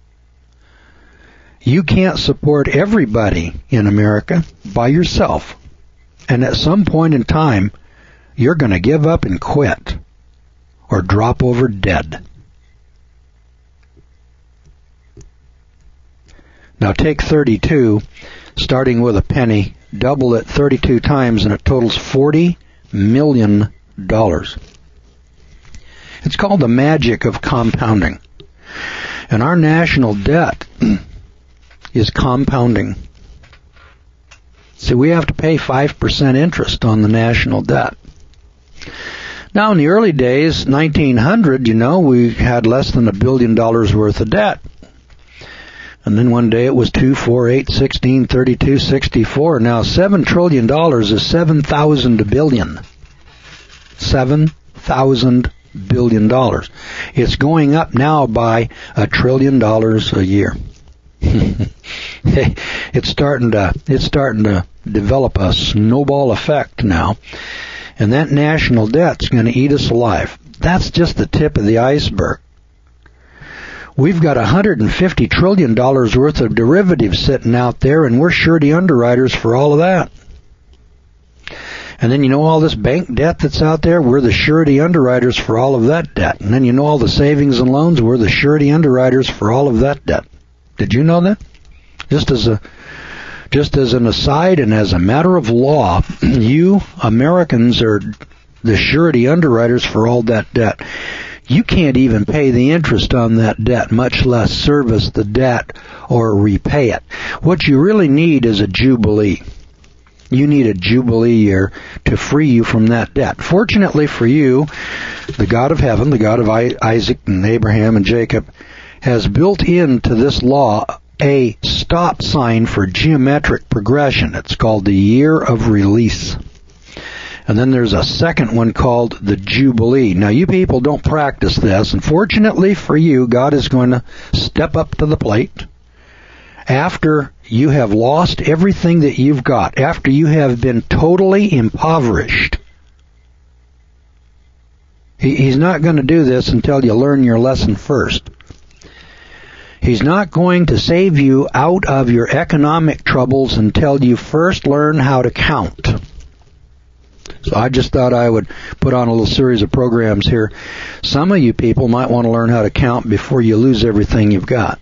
You can't support everybody in America by yourself. And at some point in time, you're going to give up and quit, or drop over dead. Now take 32, starting with a penny, double it 32 times, and it totals $40 million. It's called the magic of compounding. And our national debt is compounding. See, we have to pay 5% interest on the national debt. Now, in the early days, 1900, we had less than $1 billion worth of debt. And then one day it was 2, 4, 8, 16, 32, 64. Now $7 trillion is 7,000 billion. $7,000 billion. It's going up now by $1 trillion a year. It's starting to develop a snowball effect now. And that national debt's going to eat us alive. That's just the tip of the iceberg. We've got $150 trillion worth of derivatives sitting out there, and we're surety underwriters for all of that. And then all this bank debt that's out there, we're the surety underwriters for all of that debt. And then all the savings and loans, we're the surety underwriters for all of that debt. Did you know that? Just as an aside and as a matter of law, you Americans are the surety underwriters for all that debt. You can't even pay the interest on that debt, much less service the debt or repay it. What you really need is a jubilee. You need a jubilee year to free you from that debt. Fortunately for you, the God of heaven, the God of Isaac and Abraham and Jacob, has built into this law a stop sign for geometric progression. It's called the year of release. And then there's a second one called the Jubilee. Now, you people don't practice this, and fortunately for you, God is going to step up to the plate after you have lost everything that you've got, after you have been totally impoverished. He's not going to do this until you learn your lesson first. He's not going to save you out of your economic troubles until you first learn how to count. So I just thought I would put on a little series of programs here. Some of you people might want to learn how to count before you lose everything you've got.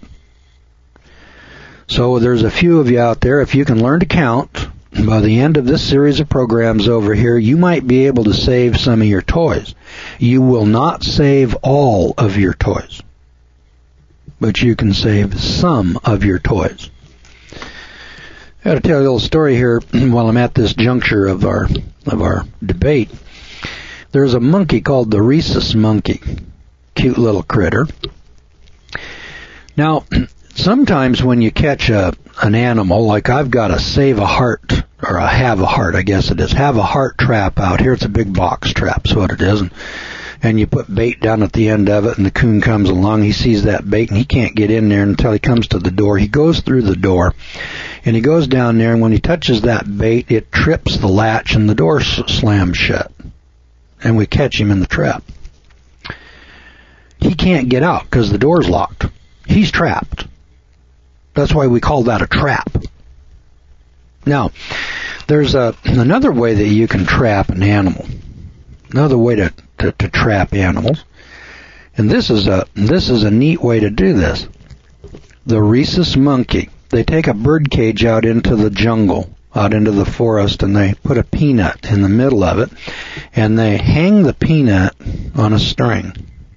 So there's a few of you out there, if you can learn to count, by the end of this series of programs over here, you might be able to save some of your toys. You will not save all of your toys, but you can save some of your toys. I got to tell you a little story here while I'm at this juncture of our debate. There's a monkey called the rhesus monkey. Cute little critter. Now, sometimes when you catch an animal, like I've got a save a heart, or a have a heart, I guess it is, have a heart trap out here. It's a big box trap, is what it is. And you put bait down at the end of it, and the coon comes along. He sees that bait, and he can't get in there until he comes to the door. He goes through the door, and he goes down there, and when he touches that bait, it trips the latch, and the door slams shut. And we catch him in the trap. He can't get out because the door's locked. He's trapped. That's why we call that a trap. Now, there's another way that you can trap an animal. Another way to trap animals. And this is a neat way to do this. The rhesus monkey. They take a bird cage out into the jungle, out into the forest, and they put a peanut in the middle of it, and they hang the peanut on a string.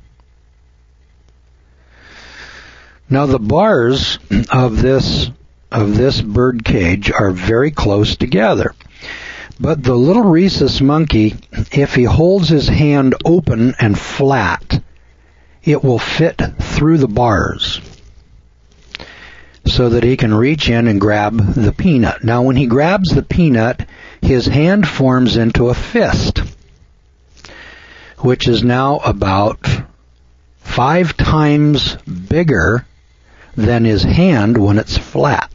Now the bars of this bird cage are very close together. But the little rhesus monkey, if he holds his hand open and flat, it will fit through the bars so that he can reach in and grab the peanut. Now when he grabs the peanut, his hand forms into a fist, which is now about 5 times bigger than his hand when it's flat.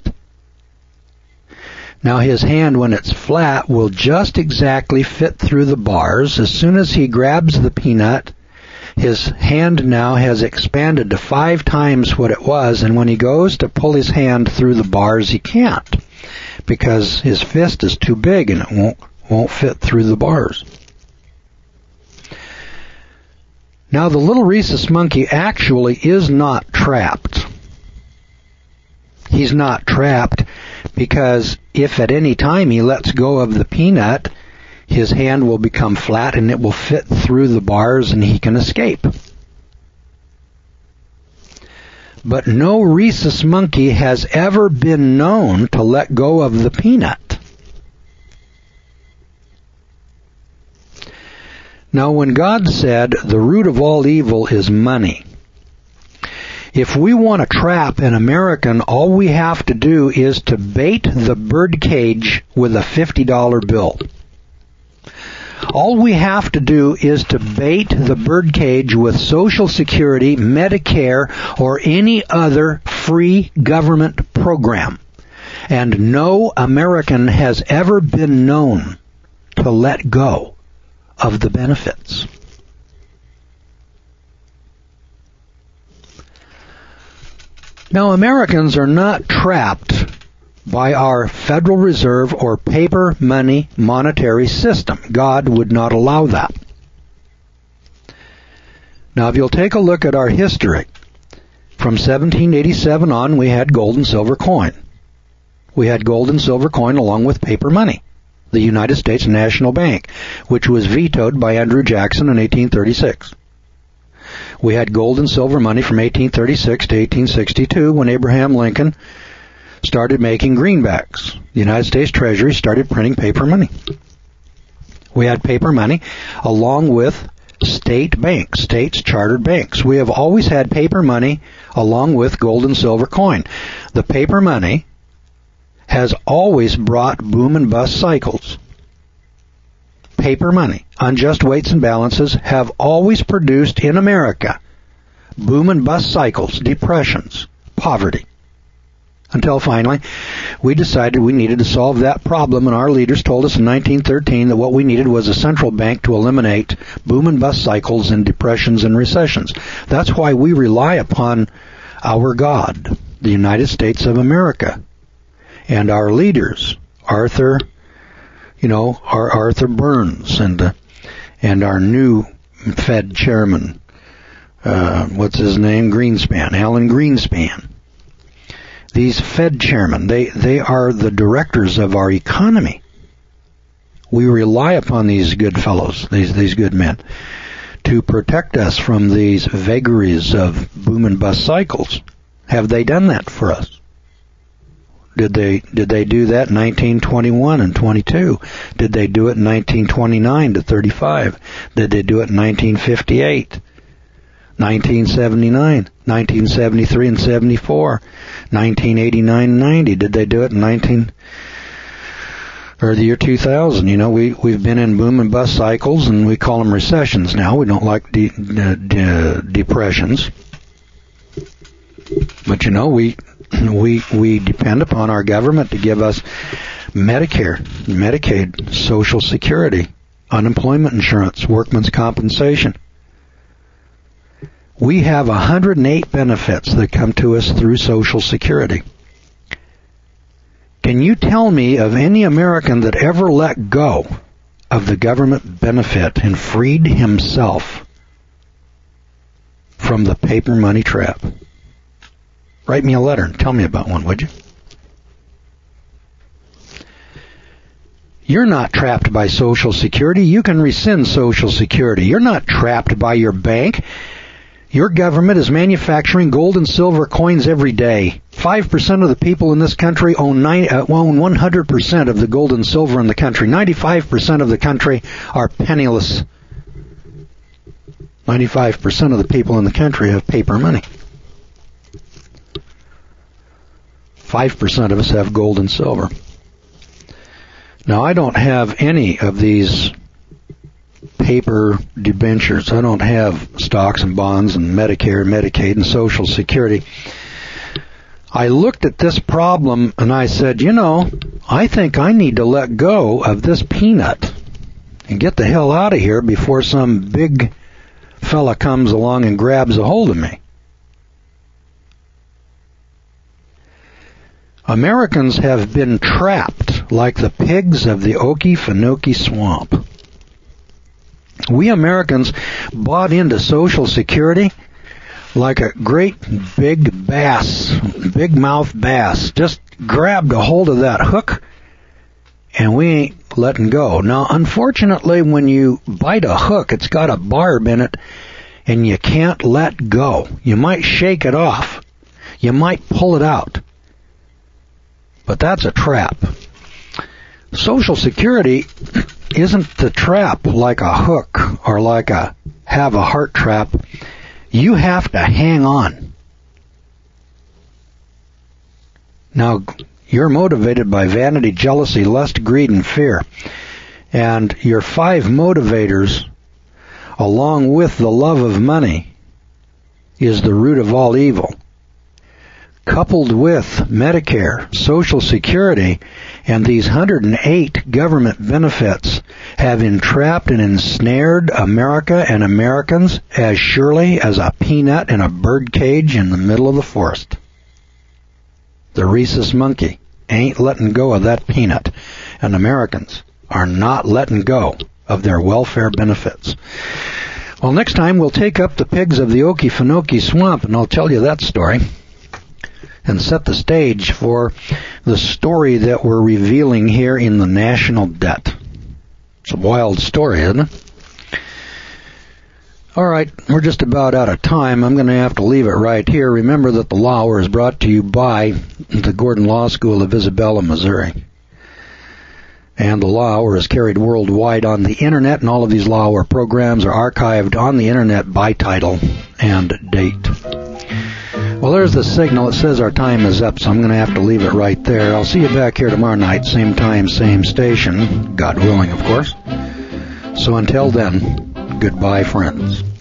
Now his hand, when it's flat, will just exactly fit through the bars. As soon as he grabs the peanut, his hand now has expanded to 5 times what it was, and when he goes to pull his hand through the bars, he can't, because his fist is too big and it won't fit through the bars. Now the little rhesus monkey actually is not trapped. He's not trapped because if at any time he lets go of the peanut, his hand will become flat and it will fit through the bars and he can escape. But no rhesus monkey has ever been known to let go of the peanut. Now when God said the root of all evil is money, if we want to trap an American, all we have to do is to bait the bird cage with a $50 bill. All we have to do is to bait the bird cage with Social Security, Medicare, or any other free government program. And no American has ever been known to let go of the benefits. Now, Americans are not trapped by our Federal Reserve or paper money monetary system. God would not allow that. Now, if you'll take a look at our history, from 1787 on, we had gold and silver coin. We had gold and silver coin along with paper money, the United States National Bank, which was vetoed by Andrew Jackson in 1836. We had gold and silver money from 1836 to 1862 when Abraham Lincoln started making greenbacks. The United States Treasury started printing paper money. We had paper money along with state banks, states chartered banks. We have always had paper money along with gold and silver coin. The paper money has always brought boom and bust cycles. Paper money, unjust weights and balances have always produced in America boom and bust cycles, depressions, poverty. Until finally, we decided we needed to solve that problem, and our leaders told us in 1913 that what we needed was a central bank to eliminate boom and bust cycles and depressions and recessions. That's why we rely upon our God, the United States of America, and our leaders, Arthur Burns, and our new Fed chairman, what's his name? Alan Greenspan. These Fed chairmen, they are the directors of our economy. We rely upon these good fellows, these good men, to protect us from these vagaries of boom and bust cycles. Have they done that for us? Did they do that in 1921 and 22? Did they do it in 1929 to 35? Did they do it in 1958? 1979, 1973 and 74, 1989 and 90? Did they do it in the year 2000? We've been in boom and bust cycles, and we call them recessions now. We don't like depressions. But we depend upon our government to give us Medicare, Medicaid, Social Security, unemployment insurance, workman's compensation. We have 108 benefits that come to us through Social Security. Can you tell me of any American that ever let go of the government benefit and freed himself from the paper money trap? Write me a letter and tell me about one, would you? You're not trapped by Social Security. You can rescind Social Security. You're not trapped by your bank. Your government is manufacturing gold and silver coins every day. 5% of the people in this country own 100% of the gold and silver in the country. 95% of the country are penniless. 95% of the people in the country have paper money. 5% of us have gold and silver. Now, I don't have any of these paper debentures. I don't have stocks and bonds and Medicare, Medicaid, and Social Security. I looked at this problem and I said, I think I need to let go of this peanut and get the hell out of here before some big fella comes along and grabs a hold of me. Americans have been trapped like the pigs of the Okefenokee Swamp. We Americans bought into Social Security like a great big bass, big mouth bass. Just grabbed a hold of that hook and we ain't letting go. Now, unfortunately, when you bite a hook, it's got a barb in it and you can't let go. You might shake it off. You might pull it out. But that's a trap. Social Security isn't the trap like a hook or like a heart trap. You have to hang on. Now, you're motivated by vanity, jealousy, lust, greed, and fear. And your 5 motivators, along with the love of money, is the root of all evil. Coupled with Medicare, Social Security, and these 108 government benefits have entrapped and ensnared America and Americans as surely as a peanut in a bird cage in the middle of the forest. The rhesus monkey ain't letting go of that peanut, and Americans are not letting go of their welfare benefits. Well, next time we'll take up the pigs of the Okefenokee Swamp, and I'll tell you that story and set the stage for the story that we're revealing here in the national debt. It's a wild story, isn't it? All right, we're just about out of time. I'm going to have to leave it right here. Remember that the Law Hour is brought to you by the Gordon Law School of Isabella, Missouri. And the Law Hour is carried worldwide on the Internet, and all of these Law Hour programs are archived on the Internet by title and date. Well, there's the signal. It says our time is up, so I'm going to have to leave it right there. I'll see you back here tomorrow night, same time, same station, God willing, of course. So until then, goodbye, friends.